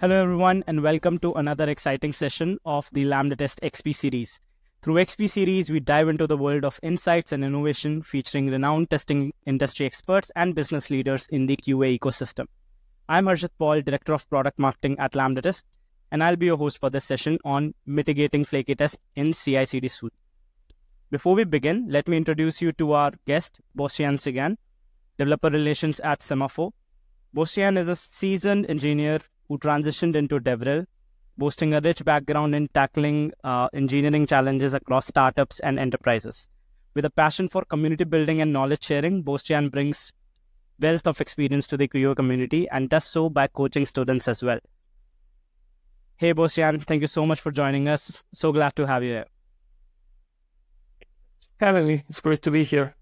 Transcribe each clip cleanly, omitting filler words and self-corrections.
Hello, everyone, and welcome to another exciting session of the Lambda Test XP series. Through XP series, we dive into the world of insights and innovation, featuring renowned testing industry experts and business leaders in the QA ecosystem. I'm Harshit Paul, Director of Product Marketing at Lambda Test, and I'll be your host for this session on mitigating flaky tests in CI/CD suite. Before we begin, let me introduce you to our guest, Bostian Sigan, Developer Relations at Semaphore. Bostian is a seasoned engineer who transitioned into DevRel, boasting a rich background in tackling engineering challenges across startups and enterprises. With a passion for community building and knowledge sharing, Bostian brings wealth of experience to the QA community and does so by coaching students as well. Hey, Bostian, thank you so much for joining us. So glad to have you here. Having me. It's great to be here.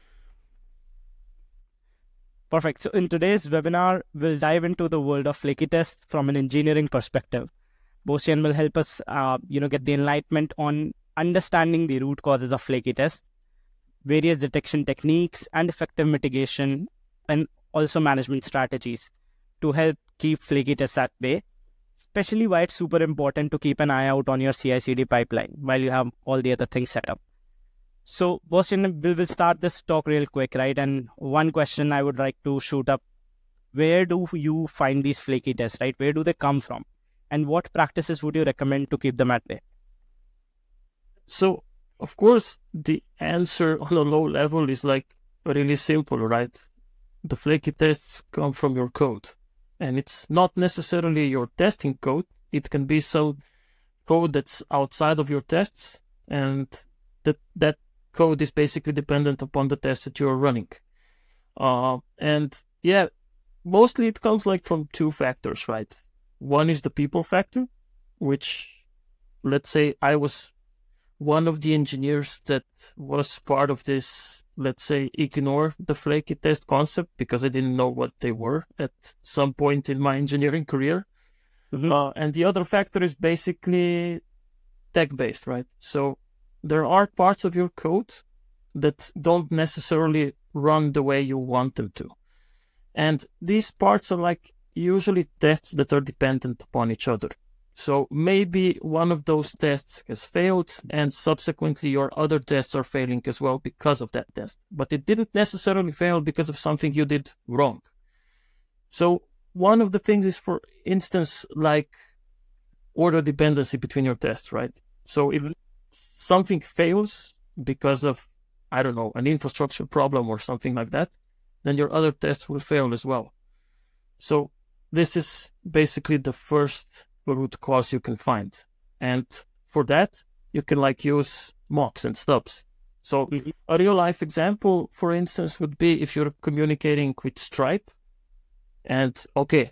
Perfect. So in today's webinar, we'll dive into the world of flaky tests from an engineering perspective. Bostian will help us, get the enlightenment on understanding the root causes of flaky tests, various detection techniques, and effective mitigation, and also management strategies to help keep flaky tests at bay, especially why it's super important to keep an eye out on your CI/CD pipeline while you have all the other things set up. So, Bostian, we'll start this talk real quick, right? And one question I would like to shoot up, where do you find these flaky tests, right? Where do they come from? And what practices would you recommend to keep them at bay? So, of course, the answer on a low level is really simple, right? The flaky tests come from your code. And it's not necessarily your testing code. It can be some code that's outside of your tests, and that code is basically dependent upon the test that you're running. Mostly it comes from two factors, right? One is the people factor, which, let's say I was one of the engineers that was part of this, let's say, ignore the flaky test concept because I didn't know what they were at some point in my engineering career. Mm-hmm. And the other factor is basically tech-based, right? So there are parts of your code that don't necessarily run the way you want them to. And these parts are usually tests that are dependent upon each other. So maybe one of those tests has failed and subsequently your other tests are failing as well because of that test. But it didn't necessarily fail because of something you did wrong. So one of the things is, for instance, order dependency between your tests, right? So if something fails because of, an infrastructure problem or something like that, then your other tests will fail as well. So this is basically the first root cause you can find. And for that, you can use mocks and stubs. So a real life example, for instance, would be if you're communicating with Stripe, and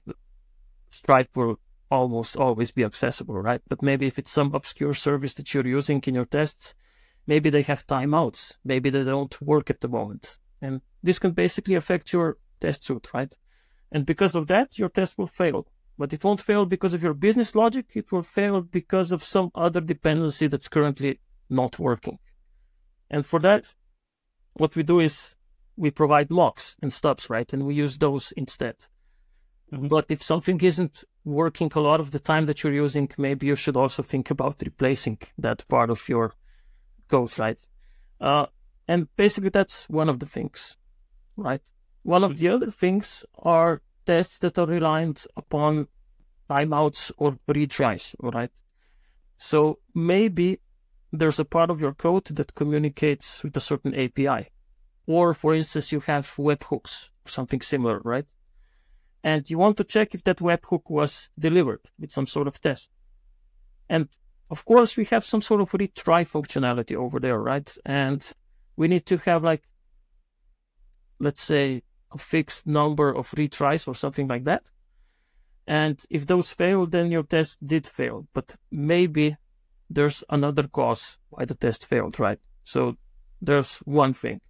Stripe will almost always be accessible, right? But maybe if it's some obscure service that you're using in your tests, maybe they have timeouts, maybe they don't work at the moment. And this can basically affect your test suite, right? And because of that, your test will fail. But it won't fail because of your business logic, it will fail because of some other dependency that's currently not working. And for that, what we do is we provide mocks and stubs, right? And we use those instead. Mm-hmm. But if something isn't working a lot of the time that you're using, maybe you should also think about replacing that part of your code, right? And basically that's one of the things, right? One of the other things are tests that are reliant upon timeouts or retries, right? So maybe there's a part of your code that communicates with a certain API. Or, for instance, you have webhooks or something similar, right? And you want to check if that webhook was delivered with some sort of test. And of course, we have some sort of retry functionality over there, right? And we need to have let's say, a fixed number of retries or something like that. And if those fail, then your test did fail. But maybe there's another cause why the test failed, right? So there's one thing.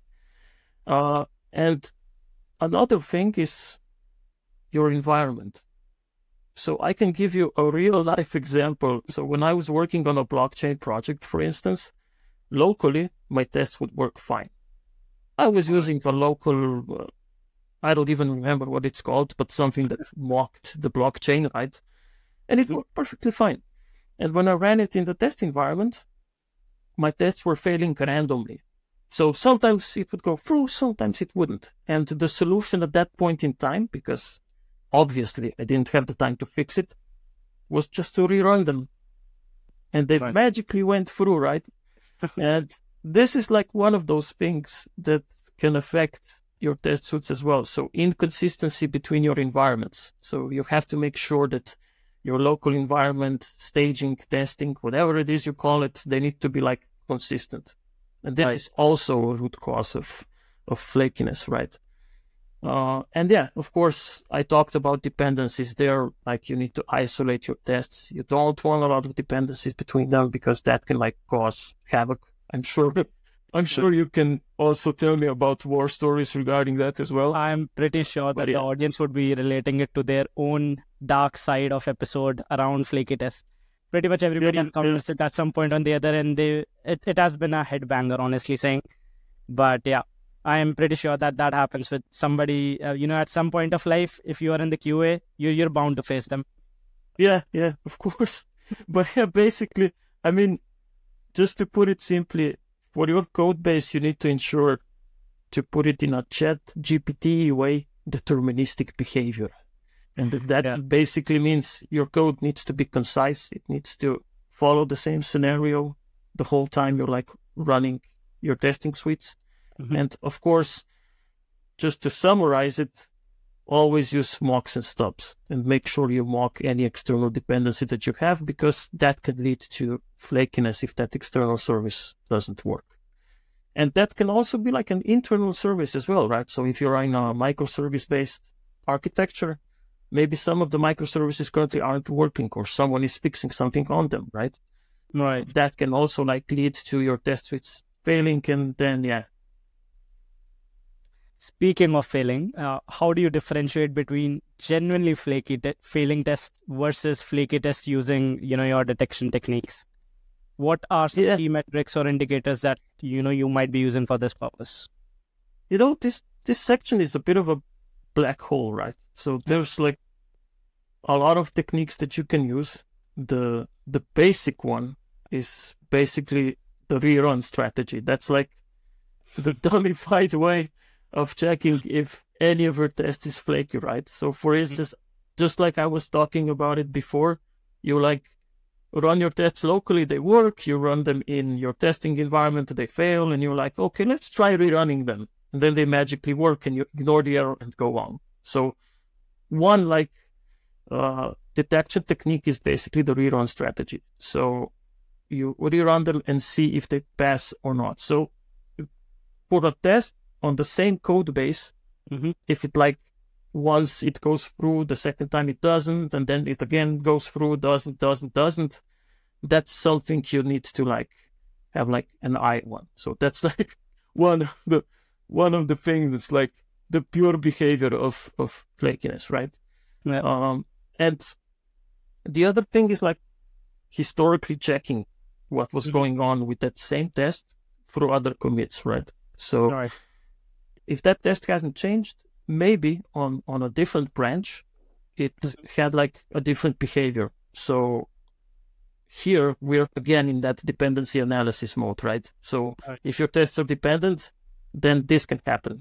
And another thing is your environment. So I can give you a real life example. So when I was working on a blockchain project, for instance, locally, my tests would work fine. I was using a local I don't even remember what it's called, but something that mocked the blockchain, right? And it worked perfectly fine. And when I ran it in the test environment, my tests were failing randomly. So sometimes it would go through, sometimes it wouldn't. And the solution at that point in time, because obviously I didn't have the time to fix it, was just to rerun them. And they magically went through, right? And this is like one of those things that can affect your test suites as well. So inconsistency between your environments. So you have to make sure that your local environment, staging, testing, whatever it is you call it, they need to be like consistent. And this is also a root cause of flakiness, right? And yeah, of course, I talked about dependencies there. Like you need to isolate your tests. You don't want a lot of dependencies between them because that can like cause havoc. I'm sure you can also tell me about war stories regarding that as well. I'm pretty sure that the audience would be relating it to their own dark side of episode around flaky tests. Pretty much everybody encounters it at some point on the other end. It has been a headbanger, honestly saying. But yeah, I am pretty sure that happens with somebody, at some point of life. If you are in the QA, you're bound to face them. Yeah, of course. But yeah, basically, I mean, just to put it simply, for your code base, you need to ensure to put it in a chat GPT way, deterministic behavior. And that basically means your code needs to be concise. It needs to follow the same scenario the whole time you're like running your testing suites. Mm-hmm. And of course, just to summarize it, always use mocks and stubs and make sure you mock any external dependency that you have, because that can lead to flakiness if that external service doesn't work. And that can also be like an internal service as well, right? So if you're in a microservice-based architecture, maybe some of the microservices currently aren't working or someone is fixing something on them, right? Right. That can also like lead to your test suites failing, and then, Speaking of failing, how do you differentiate between genuinely failing tests versus flaky tests using, your detection techniques? What are some key metrics or indicators that, you might be using for this purpose? This section is a bit of a black hole, right? So there's like a lot of techniques that you can use. The basic one is basically the rerun strategy. That's like the dummified way of checking if any of your test is flaky, right? So for instance, just like I was talking about it before, you like run your tests locally, they work, you run them in your testing environment, they fail, and you're like, okay, let's try rerunning them. And then they magically work and you ignore the error and go on. So one detection technique is basically the rerun strategy. So you rerun them and see if they pass or not. So for a test on the same code base, if it like once it goes through, the second time it doesn't, and then it again goes through, doesn't, that's something you need to like have like an eye on. So that's like one of the things that's like the pure behavior of flakiness, right? Yeah. And the other thing is like historically checking what was going on with that same test through other commits, right? So if that test hasn't changed, maybe on a different branch, it had like a different behavior. So here we're again in that dependency analysis mode, right? So if your tests are dependent, then this can happen.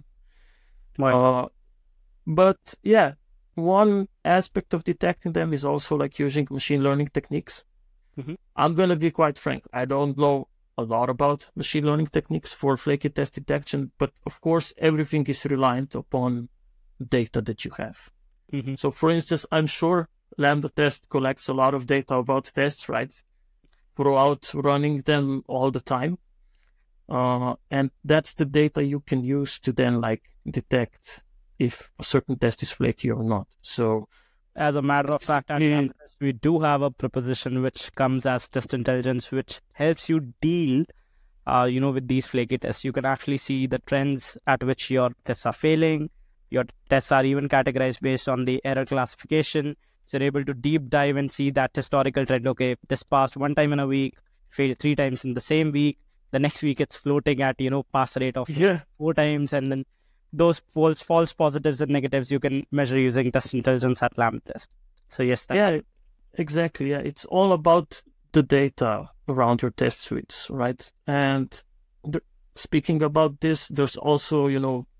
But yeah, one aspect of detecting them is also like using machine learning techniques. I'm going to be quite frank. I don't know a lot about machine learning techniques for flaky test detection, but of course, everything is reliant upon data that you have. So for instance, I'm sure Lambda test collects a lot of data about tests, right? Throughout running them all the time. And that's the data you can use to then like detect if a certain test is flaky or not. So as a matter of fact, we do have a proposition which comes as test intelligence, which helps you deal, with these flaky tests. You can actually see the trends at which your tests are failing. Your tests are even categorized based on the error classification. So you're able to deep dive and see that historical trend. Okay, this passed one time in a week, failed 3 times in the same week. The next week it's floating at, pass rate of 4 times. And then those false positives and negatives you can measure using test intelligence at Lambda test. So yes. Exactly. Yeah. It's all about the data around your test suites, right? And speaking about this, there's also,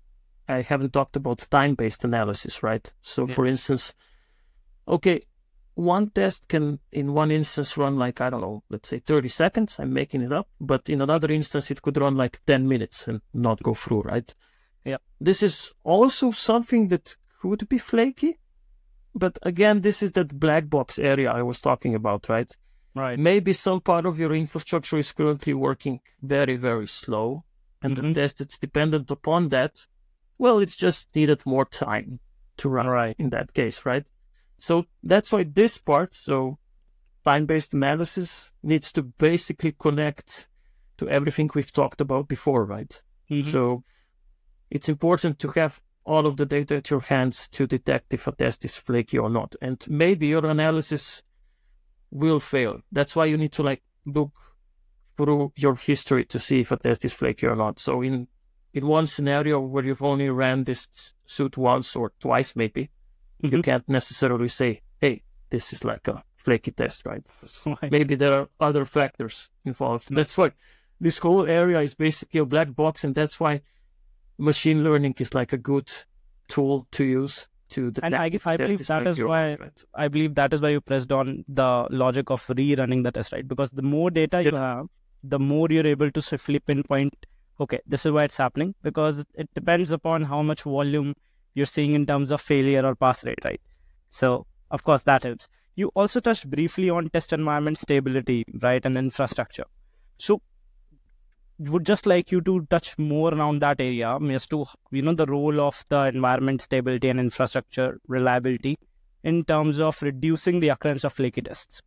I haven't talked about time-based analysis, right? So Yes. for instance, okay, one test can in one instance run like, I don't know, let's say 30 seconds. I'm making it up. But in another instance, it could run like 10 minutes and not go through, right? Yeah. This is also something that could be flaky. But again, this is that black box area I was talking about, right? Right. Maybe some part of your infrastructure is currently working very, very slow. And the test that's dependent upon that, well, it's just needed more time to run in that case, right? So that's why this part, so time-based analysis, needs to basically connect to everything we've talked about before, right? So it's important to have all of the data at your hands to detect if a test is flaky or not. And maybe your analysis will fail. That's why you need to look through your history to see if a test is flaky or not. So in one scenario where you've only ran this suit once or twice, maybe, you can't necessarily say, hey, this is like a flaky test, right? Maybe there are other factors involved. That's why this whole area is basically a black box, and that's why machine learning is like a good tool to use to detect. And I believe that is why I believe that is why you pressed on the logic of rerunning the test, right? Because the more data you have, the more you're able to swiftly pinpoint, okay, this is why it's happening, because it depends upon how much volume you're seeing in terms of failure or pass rate, right? So, of course, that helps. You also touched briefly on test environment stability, right, and infrastructure. So, would just like you to touch more around that area as to, the role of the environment stability and infrastructure reliability in terms of reducing the occurrence of flaky tests.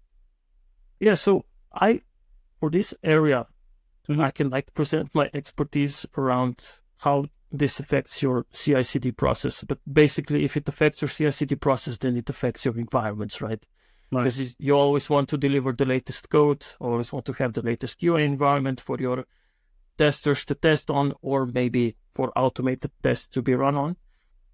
Yeah, so for this area, I can present my expertise around how this affects your CI/CD process. But basically, if it affects your CI/CD process, then it affects your environments, right? Because you always want to deliver the latest code, always want to have the latest QA environment for your testers to test on, or maybe for automated tests to be run on.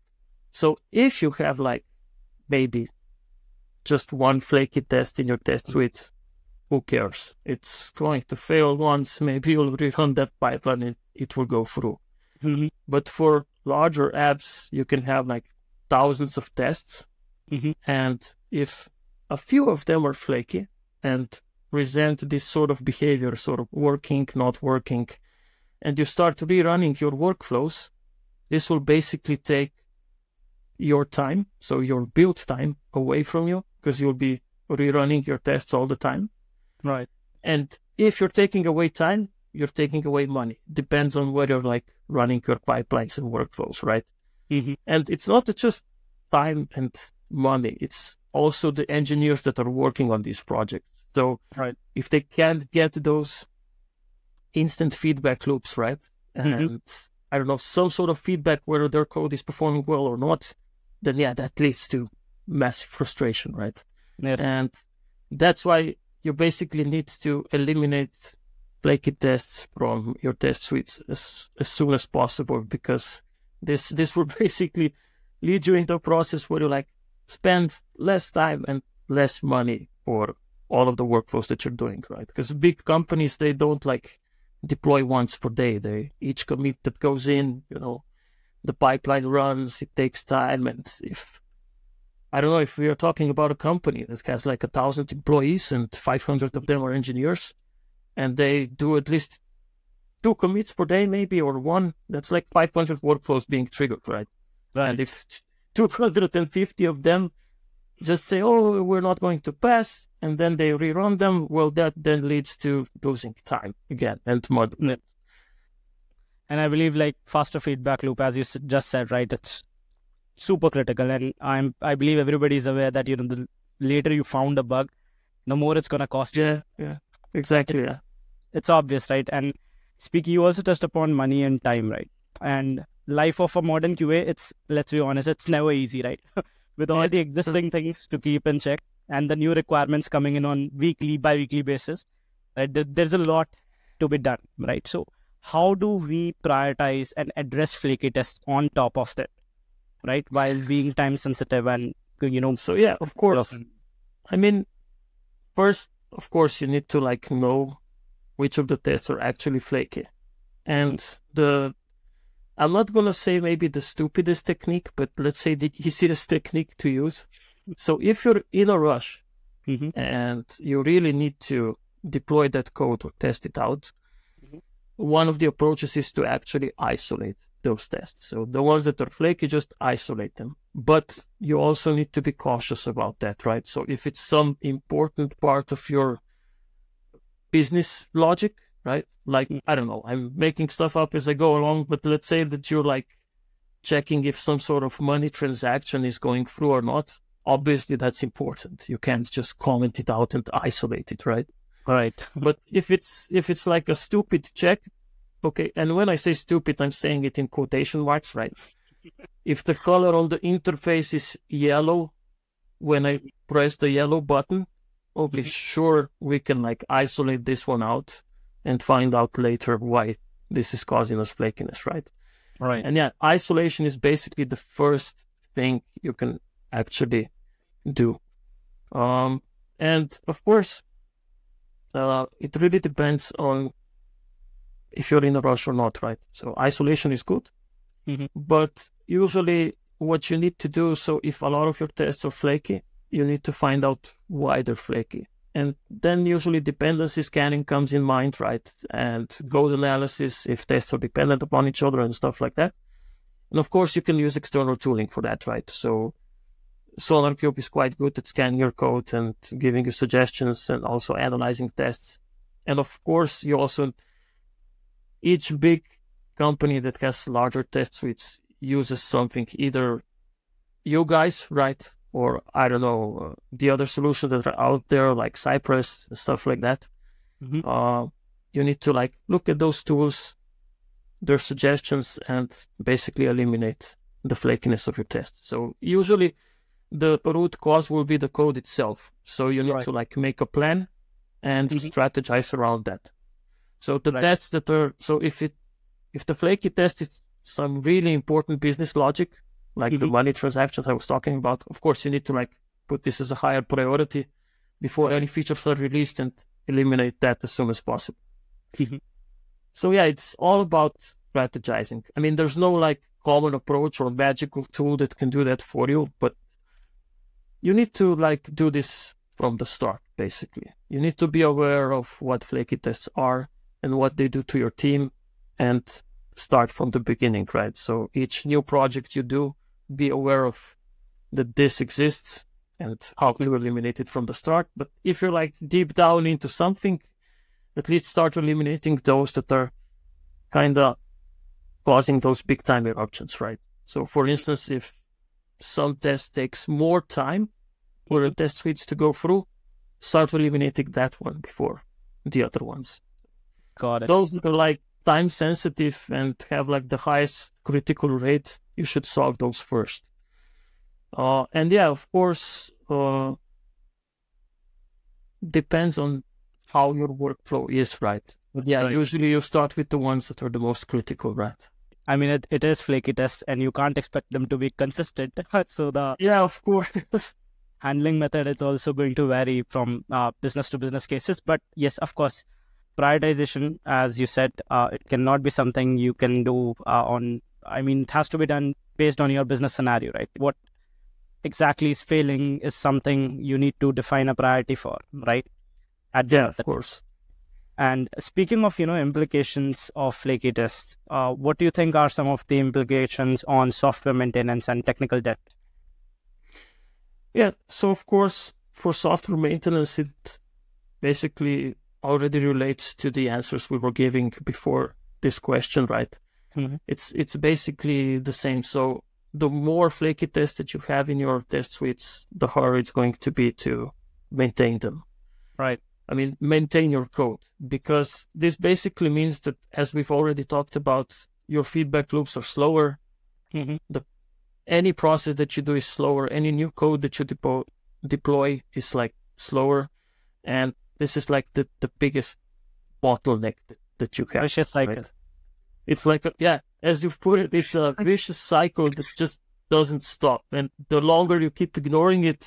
So if you have maybe just one flaky test in your test suite, who cares? It's going to fail once, maybe you'll rerun that pipeline and it will go through. But for larger apps, you can have thousands of tests. And if a few of them are flaky and present this sort of behavior, sort of working, not working, and you start rerunning your workflows, this will basically take your time, so your build time, away from you, because you'll be rerunning your tests all the time. Right. And if you're taking away time, you're taking away money. Depends on whether you're running your pipelines and workflows, right? And it's not just time and money. It's also the engineers that are working on these projects. So if they can't get those instant feedback loops, right? And I don't know, some sort of feedback whether their code is performing well or not, then that leads to massive frustration, right? Yes. And that's why you basically need to eliminate flaky tests from your test suites as soon as possible, because this will basically lead you into a process where you spend less time and less money for all of the workflows that you're doing, right? Because big companies, they don't deploy once per day. Each commit that goes in, the pipeline runs, it takes time. And I don't know, if we are talking about a company that has 1,000 employees and 500 of them are engineers, and they do at least 2 commits per day, maybe, or 1, that's 500 workflows being triggered, right? And if 250 of them just say, oh, we're not going to pass, and then they rerun them, well, that then leads to losing time again and money. And I believe faster feedback loop, as you just said, right, it's super critical. And I believe everybody is aware that, the later you found a bug, the more it's going to cost you. Yeah, exactly. It's obvious, right? And speaking, you also touched upon money and time, right? And life of a modern QA, let's be honest, it's never easy, right? With all the existing things to keep in check and the new requirements coming in on weekly, bi-weekly basis, right? There's a lot to be done, right? So how do we prioritize and address flaky tests on top of that, right? While being time sensitive and, So yeah, of course. I mean, first, of course, you need to like know which of the tests are actually flaky. And I'm not going to say maybe the stupidest technique, but let's say the easiest technique to use. So if you're in a rush and you really need to deploy that code or test it out, one of the approaches is to actually isolate those tests. So the ones that are flaky, just isolate them. But you also need to be cautious about that, right? So if it's some important part of your business logic, right? Like, I don't know, I'm making stuff up as I go along, but let's say that you're like checking if some sort of money transaction is going through or not. Obviously, that's important. You can't just comment it out and isolate it, right? Right. But if it's like a stupid check, okay, and when I say stupid, I'm saying it in quotation marks, right? If the color on the interface is yellow when I press the yellow button, okay, sure, we can like isolate this one out and find out later why this is causing us flakiness, right? Right. And yeah, isolation is basically the first thing you can actually do. And of course, it really depends on if you're in a rush or not, right? So isolation is good, but usually what you need to do, so if a lot of your tests are flaky, you need to find out why they're flaky. And then usually dependency scanning comes in mind, right? And code analysis if tests are dependent upon each other and stuff like that. And of course, you can use external tooling for that, right? So SonarQube is quite good at scanning your code and giving you suggestions and also analyzing tests. And of course, each big company that has larger test suites uses something, either you guys, right? Or I don't know, the other solutions that are out there like Cypress and stuff like that. You need to like look at those tools, their suggestions, and basically eliminate the flakiness of your test. So usually the root cause will be the code itself. So you need to like make a plan and strategize around that. So the tests that are, so if the flaky test is some really important business logic, like the money transactions I was talking about, of course you need to like put this as a higher priority before any features are released and eliminate that as soon as possible. So yeah, it's all about strategizing. I mean, there's no like common approach or magical tool that can do that for you, but you need to like do this from the start, basically. You need to be aware of what flaky tests are and what they do to your team and start from the beginning, right? So each new project you do, be aware of that this exists and how to eliminate it from the start. But if you're like deep down into something, at least start eliminating those that are kind of causing those big time eruptions, right? So for instance, if some test takes more time for the test suites to go through, start eliminating that one before the other ones. Got it. Those that are like time sensitive and have like the highest critical rate, you should solve those first. And yeah, of course, depends on how your workflow is, right? But yeah, usually you start with the ones that are the most critical, right? I mean, it is flaky tests and you can't expect them to be consistent. So yeah, of course. handling method is also going to vary from business to business cases. But yes, of course, prioritization, as you said, it cannot be something you can do it has to be done based on your business scenario, right? What exactly is failing is something you need to define a priority for, right? Of course. And speaking of, implications of flaky tests, what do you think are some of the implications on software maintenance and technical debt? Yeah, so of course, for software maintenance, it basically already relates to the answers we were giving before this question, right? It's basically the same. So the more flaky tests that you have in your test suites, the harder it's going to be to maintain them. Right. I mean, maintain your code, because this basically means that, as we've already talked about, your feedback loops are slower. Any process that you do is slower. Any new code that you deploy is like slower. And this is like the biggest bottleneck that you have. Vicious cycle. Right? It's like, as you've put it, it's a vicious cycle that just doesn't stop. And the longer you keep ignoring it,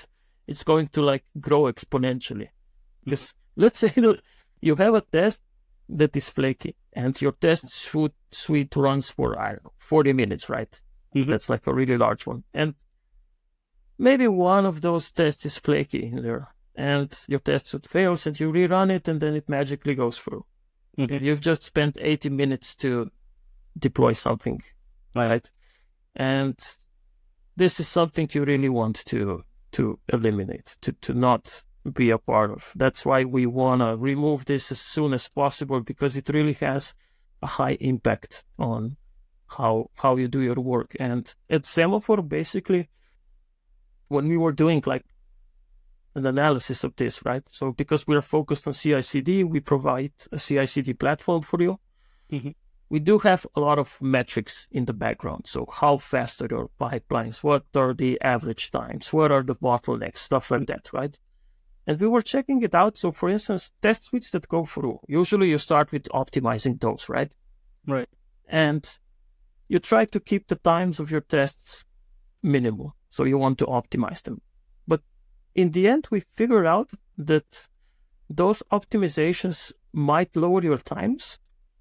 it's going to like grow exponentially. Because let's say you have a test that is flaky and your test suite runs for, I don't know, 40 minutes, right? That's like a really large one. And maybe one of those tests is flaky in there and your test suite fails and you rerun it and then it magically goes through. You've just spent 80 minutes to deploy something, right? And this is something you really want to eliminate, to not be a part of. That's why we want to remove this as soon as possible, because it really has a high impact on how you do your work. And at Semaphore, basically, when we were doing like an analysis of this, right? So because we are focused on CI/CD, we provide a CI/CD platform for you. We do have a lot of metrics in the background. So how fast are your pipelines? What are the average times? What are the bottlenecks? Stuff like that, right? And we were checking it out. So for instance, test suites that go through, usually you start with optimizing those, right? Right. And you try to keep the times of your tests minimal. So you want to optimize them. But in the end, we figured out that those optimizations might lower your times,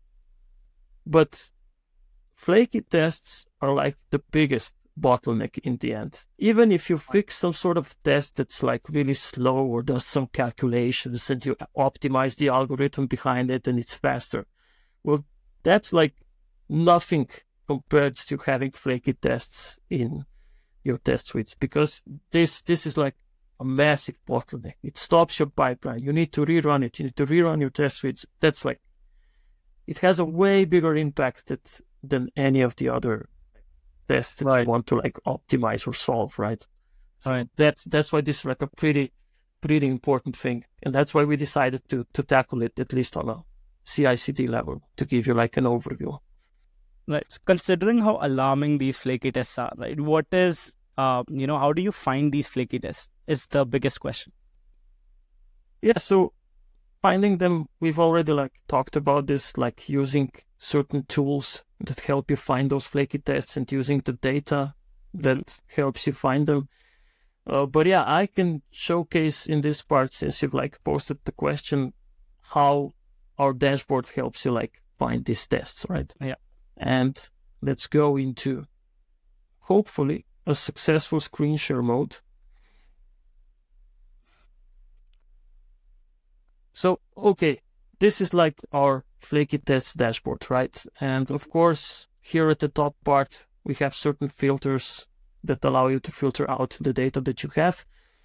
but flaky tests are like the biggest bottleneck in the end. Even if you fix some sort of test that's like really slow or does some calculations and you optimize the algorithm behind it and it's faster, well, that's like nothing compared to having flaky tests in your test suites, because this is like a massive bottleneck. It stops your pipeline. You need to rerun it. You need to rerun your test suites. That's like, it has a way bigger impact than any of the other tests that you want to like optimize or solve, right? Right. That's why this is like a pretty important thing. And that's why we decided to tackle it, at least on a CI/CD level, to give you like an overview. Right. So considering how alarming these flaky tests are, right? What is, how do you find these flaky tests is the biggest question. Yeah, so finding them, we've already like talked about this, like using certain tools that help you find those flaky tests and using the data that helps you find them. But yeah, I can showcase in this part, since you've like posted the question, how our dashboard helps you like find these tests, right? Yeah. And let's go into, hopefully, a successful screen share mode. So, okay, this is like our flaky test dashboard, right? And of course, here at the top part, we have certain filters that allow you to filter out the data that you have.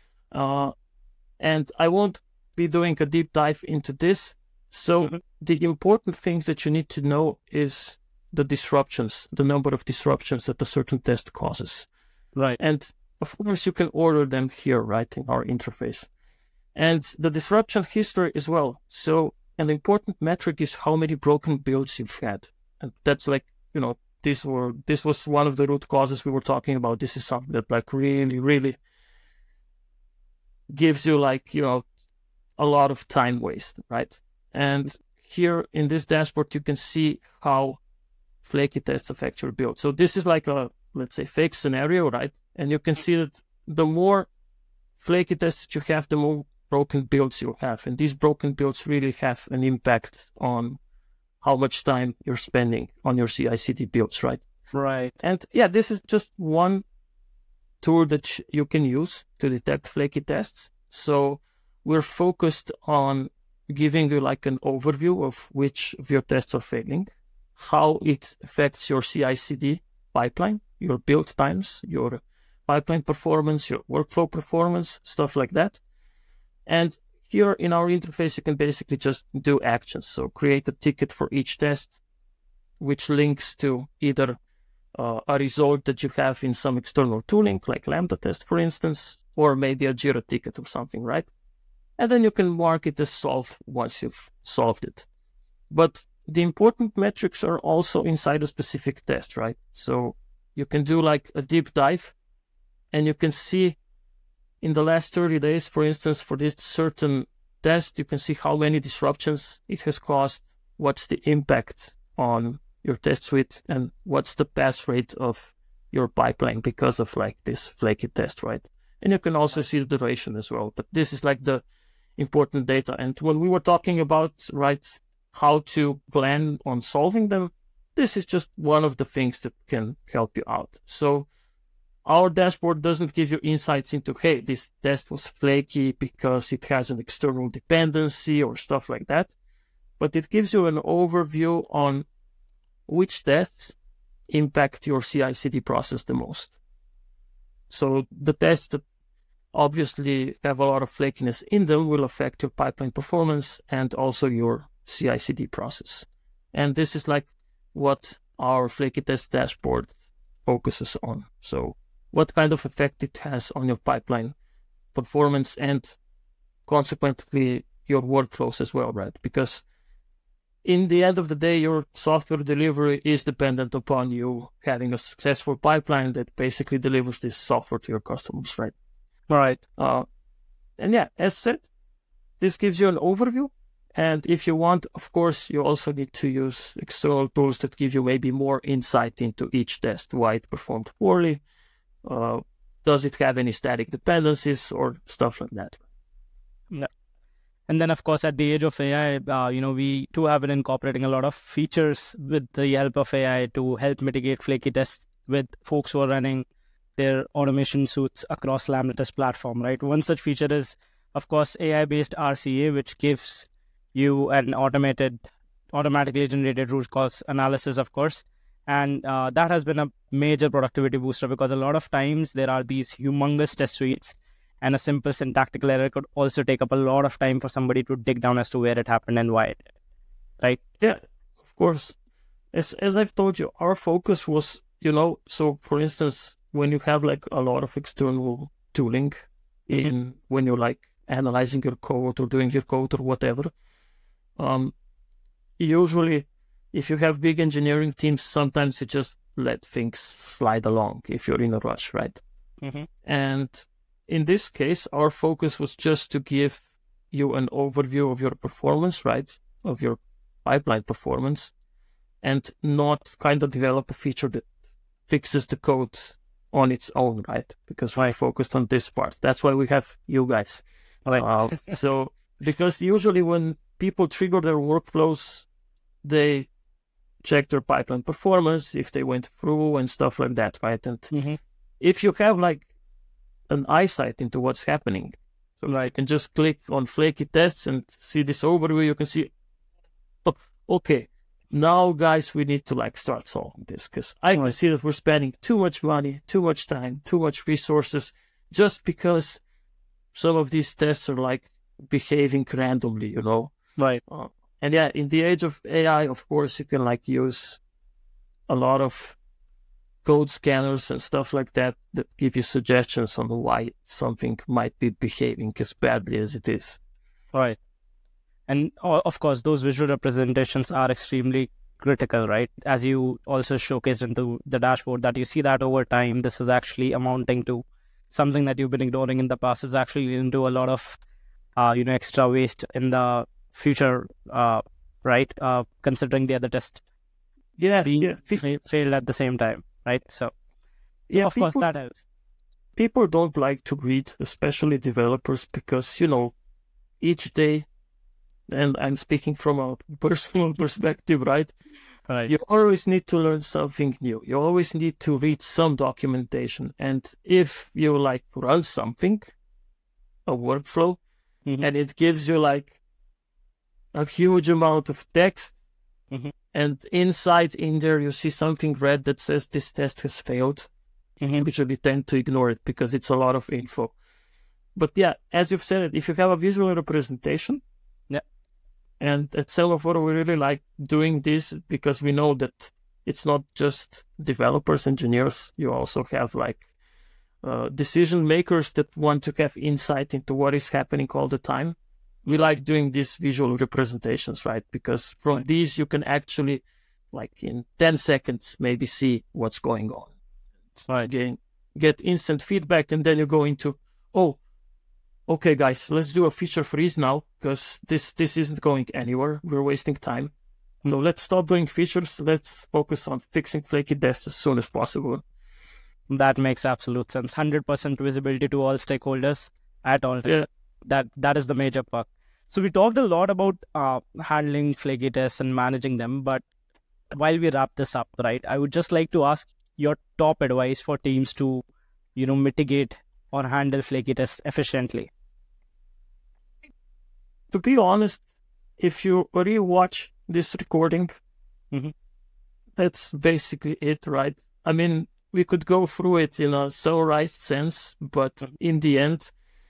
And I won't be doing a deep dive into this. So the important things that you need to know is the disruptions, the number of disruptions that a certain test causes. Right. And of course, you can order them here, right, in our interface. And the disruption history as well. So an important metric is how many broken builds you've had. And that's like, this was one of the root causes we were talking about. This is something that like really gives you like, a lot of time waste, right? And here in this dashboard, you can see how flaky tests affect your build. So this is like a, let's say, fake scenario, right? And you can see that the more flaky tests that you have, the more broken builds you have. And these broken builds really have an impact on how much time you're spending on your CI/CD builds, right? Right. And yeah, this is just one tool that you can use to detect flaky tests. So we're focused on giving you like an overview of which of your tests are failing, how it affects your CI/CD pipeline, your build times, your pipeline performance, your workflow performance, stuff like that. And here in our interface, you can basically just do actions. So create a ticket for each test, which links to either a result that you have in some external tooling, like Lambda test, for instance, or maybe a Jira ticket or something, right? And then you can mark it as solved once you've solved it. But the important metrics are also inside a specific test, right? So you can do like a deep dive and you can see in the last 30 days, for instance, for this certain test, you can see how many disruptions it has caused, what's the impact on your test suite, and what's the pass rate of your pipeline because of like this flaky test, right? And you can also see the duration as well. But this is like the important data. And when we were talking about, right, how to plan on solving them, this is just one of the things that can help you out. So our dashboard doesn't give you insights into, hey, this test was flaky because it has an external dependency or stuff like that. But it gives you an overview on which tests impact your CI/CD process the most. So the tests that obviously have a lot of flakiness in them will affect your pipeline performance and also your CI/CD process. And this is like what our flaky test dashboard focuses on. So what kind of effect it has on your pipeline performance and consequently your workflows as well, right? Because in the end of the day, your software delivery is dependent upon you having a successful pipeline that basically delivers this software to your customers, right? Right. And yeah, as said, this gives you an overview. And if you want, of course, you also need to use external tools that give you maybe more insight into each test, why it performed poorly, does it have any static dependencies or stuff like that. Yeah. And then, of course, at the age of AI, we too have been incorporating a lot of features with the help of AI to help mitigate flaky tests with folks who are running their automation suites across Lambda Test platform, right? One such feature is, of course, AI-based RCA, which gives you an automatically generated root cause analysis, of course. And that has been a major productivity booster because a lot of times there are these humongous test suites and a simple syntactical error could also take up a lot of time for somebody to dig down as to where it happened and why it did, right? Yeah, of course. As I've told you, our focus was, so for instance, when you have like a lot of external tooling in when you're like analyzing your code or doing your code or whatever, usually if you have big engineering teams, sometimes you just let things slide along if you're in a rush, right? And in this case, our focus was just to give you an overview of your performance, right? Of your pipeline performance, and not kind of develop a feature that fixes the code on its own, right? Because we focused on this part. That's why we have you guys. Right. So, because usually when people trigger their workflows, they check their pipeline performance, if they went through and stuff like that, right? And if you have like an eyesight into what's happening, so like you can just click on flaky tests and see this overview, you can see, oh, okay, now guys, we need to like start solving this because I can see that we're spending too much money, too much time, too much resources just because some of these tests are like behaving randomly, Right. And yeah, in the age of AI, of course, you can like use a lot of code scanners and stuff like that that give you suggestions on why something might be behaving as badly as it is. Right. And of course, those visual representations are extremely critical, right? As you also showcased into the dashboard, that you see that over time, this is actually amounting to something that you've been ignoring in the past is actually leading to a lot of, extra waste in the future, right? Considering the other test failed at the same time, right? So yeah, of course, that helps. People don't like to read, especially developers, because, each day, and I'm speaking from a personal perspective, right? Right. You always need to learn something new. You always need to read some documentation. And if you like run something, a workflow, and it gives you like a huge amount of text, and inside in there you see something red that says this test has failed, you usually tend to ignore it because it's a lot of info. But yeah, as you've said, if you have a visual representation, and at Semaphore we really like doing this because we know that it's not just developers, engineers, you also have like decision makers that want to have insight into what is happening all the time. We like doing these visual representations, right? Because from these you can actually, like in 10 seconds, maybe see what's going on. Right. Get instant feedback, and then you go into, okay, guys, let's do a feature freeze now because this isn't going anywhere. We're wasting time. So let's stop doing features. Let's focus on fixing flaky tests as soon as possible. That makes absolute sense. 100% visibility to all stakeholders at all times. Yeah. That is the major perk. So we talked a lot about handling flaky tests and managing them, but while we wrap this up, right, I would just like to ask your top advice for teams to, mitigate or handle flaky tests efficiently. To be honest, if you rewatch this recording, that's basically it, right? I mean, we could go through it in a summarized sense, but in the end,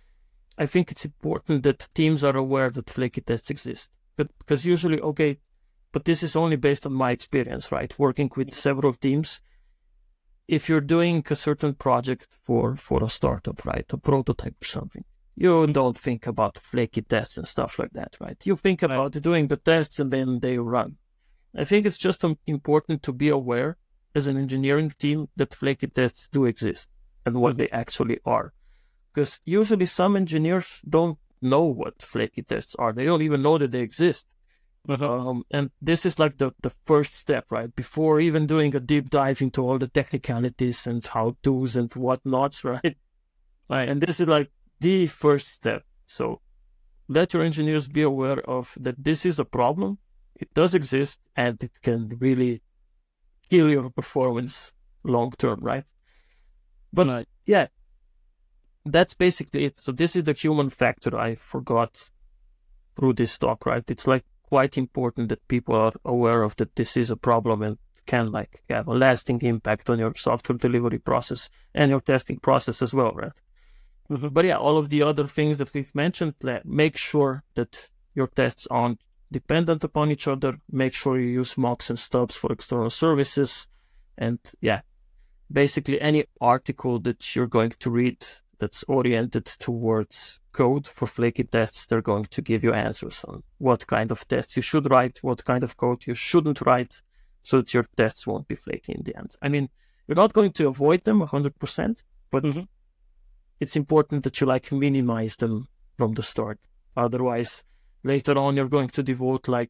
I think it's important that teams are aware that flaky tests exist. Because usually, okay, but this is only based on my experience, right? Working with several teams. If you're doing a certain project for a startup, right? A prototype or something, you don't think about flaky tests and stuff like that, right? You think about doing the tests and then they run. I think it's just important to be aware as an engineering team that flaky tests do exist and what they actually are. Because usually some engineers don't know what flaky tests are. They don't even know that they exist. And this is like the first step, right? Before even doing a deep dive into all the technicalities and how-tos and whatnots, right? And this is like the first step. So let your engineers be aware of that this is a problem. It does exist and it can really kill your performance long-term, right? But yeah, that's basically it. So this is the human factor I forgot through this talk, right? It's like quite important that people are aware of that this is a problem and can like have a lasting impact on your software delivery process and your testing process as well, right? But yeah, all of the other things that we've mentioned, make sure that your tests aren't dependent upon each other. Make sure you use mocks and stubs for external services. And yeah, basically any article that you're going to read that's oriented towards code for flaky tests, they're going to give you answers on what kind of tests you should write, what kind of code you shouldn't write, so that your tests won't be flaky in the end. I mean, you're not going to avoid them 100%, but it's important that you like minimize them from the start. Otherwise, later on, you're going to devote like,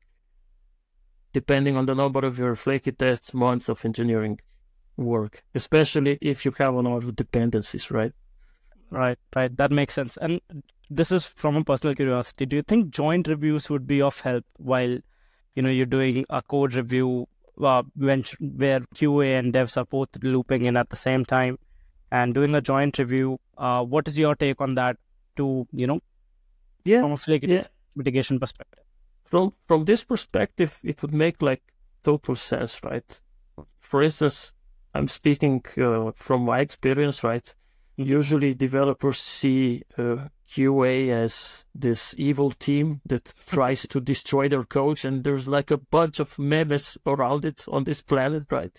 depending on the number of your flaky tests, months of engineering work, especially if you have a lot of dependencies, right? Right. That makes sense. And this is from a personal curiosity. Do you think joint reviews would be of help while, you're doing a code review where QA and devs are both looping in at the same time and doing a joint review? What is your take on that from a flaky mitigation perspective? From this perspective, it would make like total sense, right? For instance, I'm speaking from my experience, right? Usually developers see QA as this evil team that tries to destroy their code, and there's like a bunch of memes around it on this planet, right?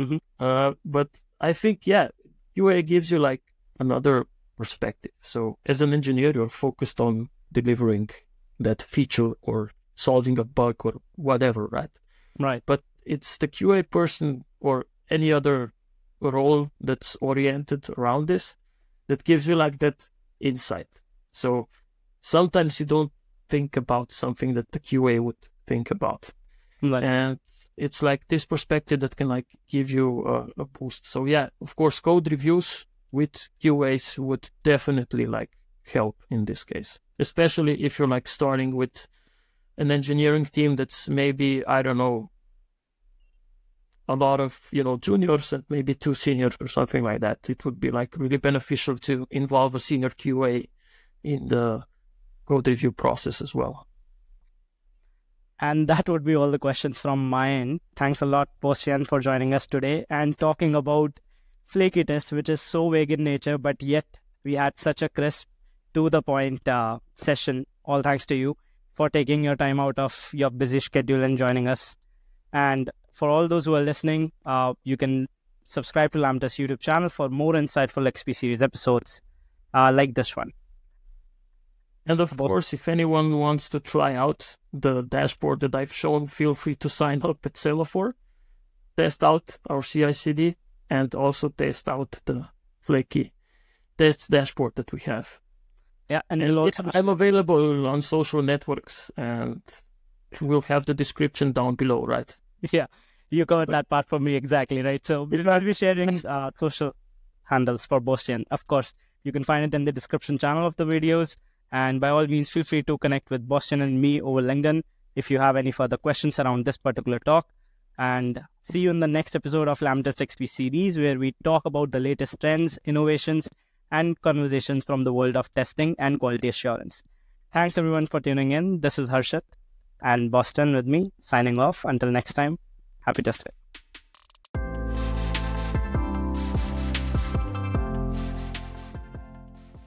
But I think, QA gives you like another perspective. So as an engineer, you're focused on delivering that feature or solving a bug or whatever, right? Right. But it's the QA person or any other role that's oriented around this that gives you like that insight. So sometimes you don't think about something that the QA would think about. Right. And it's like this perspective that can like give you a boost. So yeah, of course, code reviews with QAs would definitely like help in this case, especially if you're like starting with an engineering team that's maybe, I don't know, a lot of, juniors and maybe 2 seniors or something like that. It would be like really beneficial to involve a senior QA in the code review process as well. And that would be all the questions from my end. Thanks a lot, Boštjan, for joining us today and talking about flaky tests, which is so vague in nature, but yet we had such a crisp, to the point session. All thanks to you for taking your time out of your busy schedule and joining us. And for all those who are listening, you can subscribe to Lambda's YouTube channel for more insightful XP series episodes like this one. And of course, if anyone wants to try out the dashboard that I've shown, feel free to sign up at Semaphore, test out our CI/CD, and also test out the flaky tests dashboard that we have. Yeah, and I'm available on social networks, and we'll have the description down below, right? Yeah, you covered that part for me exactly, right? So we'll be sharing social. handles for Bostian. Of course, you can find it in the description channel of the videos. And by all means, feel free to connect with Bostian and me over LinkedIn if you have any further questions around this particular talk. And see you in the next episode of LambdaTest XP series, where we talk about the latest trends, innovations, and conversations from the world of testing and quality assurance. Thanks everyone for tuning in. This is Harshit and Bostian with me, signing off. Until next time, happy testing.